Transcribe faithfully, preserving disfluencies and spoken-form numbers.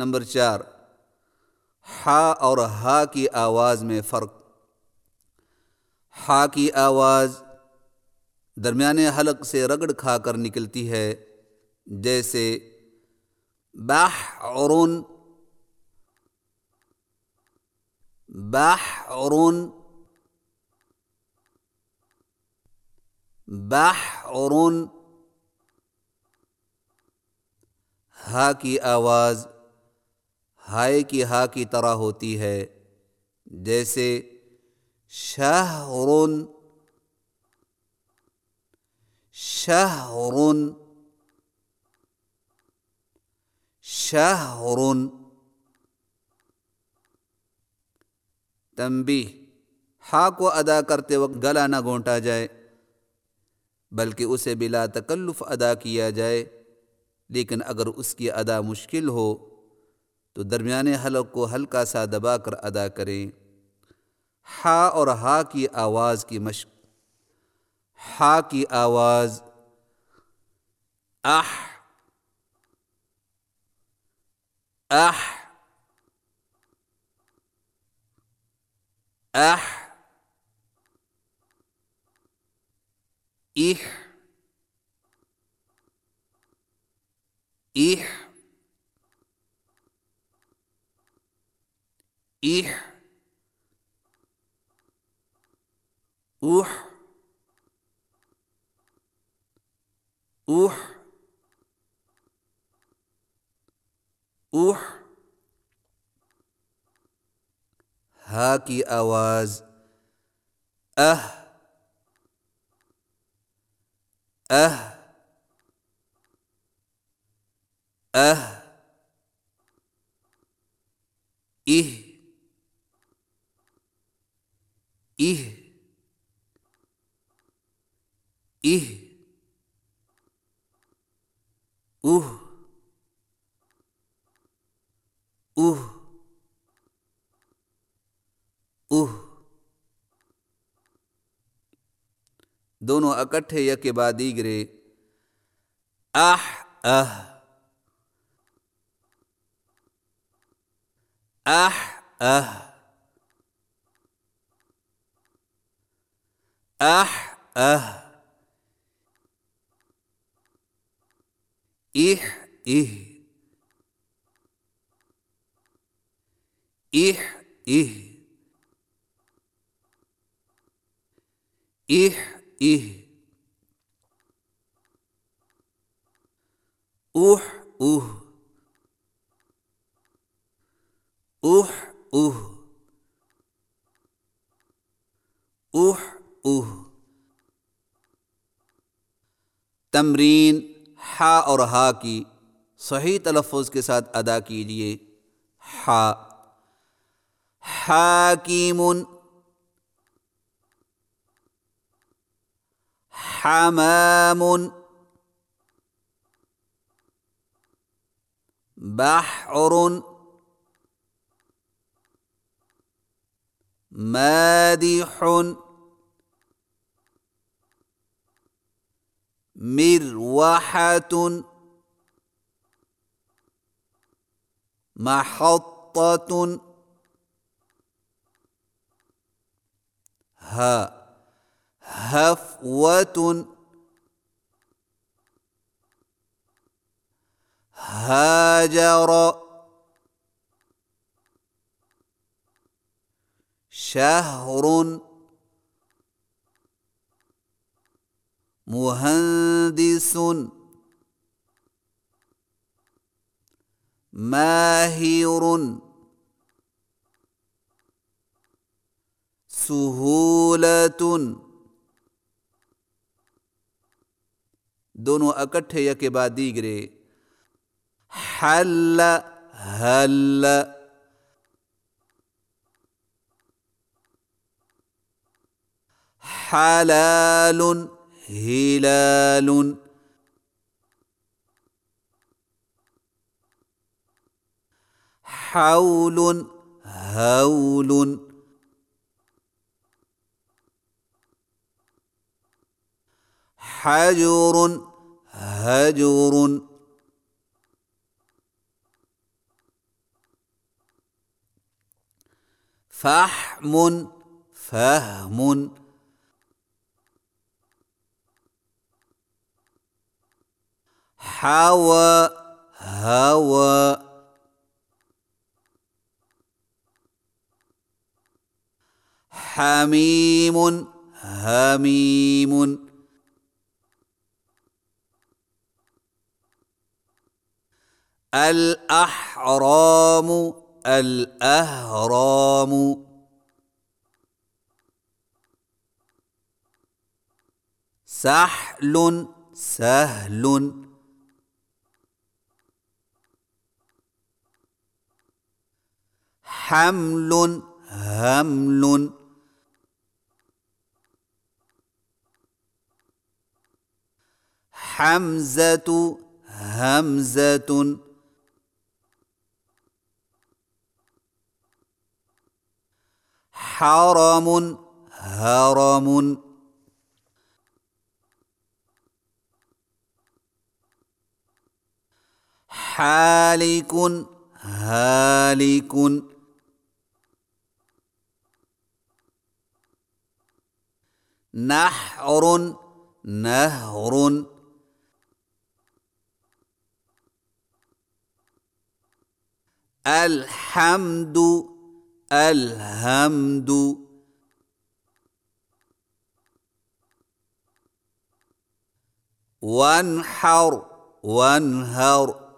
Number چار، ہا اور ہا کی آواز میں فرق۔ ہا کی آواز درمیانے حلق سے رگڑ کھا کر نکلتی ہے، جیسے بحرٌ بحرٌ بحرٌ۔ ہا کی آواز ہائے کی ہا کی طرح ہوتی ہے، جیسے شہرٌ شہرٌ شہرٌ۔ تنبیہ: ہا کو ادا کرتے وقت گلا نہ گھونٹا جائے، بلکہ اسے بلا تکلف ادا کیا جائے، لیکن اگر اس کی ادا مشکل ہو تو درمیانے حلق کو ہلکا سا دبا کر ادا کریں۔ ہا اور ہا کی آواز کی مشق۔ ہا کی آواز اح اح اح اح اح اح اوح اوح اوح۔ ہا کی آواز اہ اہ اہ اہ اہ اہ اوہ اوہ اوہ۔ دونوں اکٹھے یک کے بعد دیگرے اح اہ اح اہ اح اہ اح اہ اح اہ اح اہ اوح اوہ اوح اوہ اوح اوہ۔ تمرین: ہا اور ہا کی صحیح تلفظ کے ساتھ ادا کیجیے۔ ہا حاکم حمام بحر مادح مروحة محطة۔ ها هفوة هاجر شهر مهندس ماهر سهولة۔ دونوں اکٹھے یک کے بعد دیگرے حل حل حلال ہلال حول ہول حجر ہجر فحم فهم. حوى هوى. حميم هميم. الأحرام الأهرام. سحل سهل. حمل همل. حمزة همزة. حرم هرم. حالك هالك. نحر نهر. الحمد الهمد. وانحر وانهر.